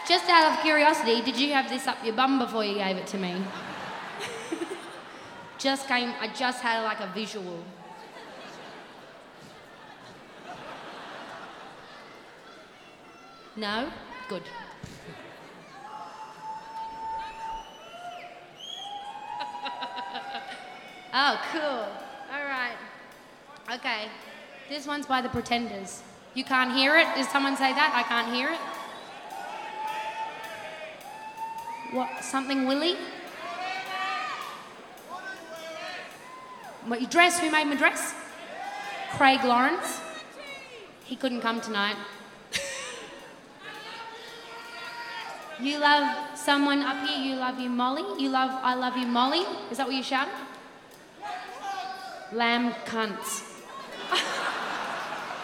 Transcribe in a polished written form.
Just out of curiosity, did you have this up your bum before you gave it to me? I just had like a visual. No? Good. Oh, cool. All right. Okay. This one's by the Pretenders. You can't hear it? Did someone say that? I can't hear it? What? Something Willy? What, your dress? Who made my dress? Craig Lawrence. He couldn't come tonight. You love someone up here, you love you Molly. I love you Molly. Is that what you shouted? Lamb cunts.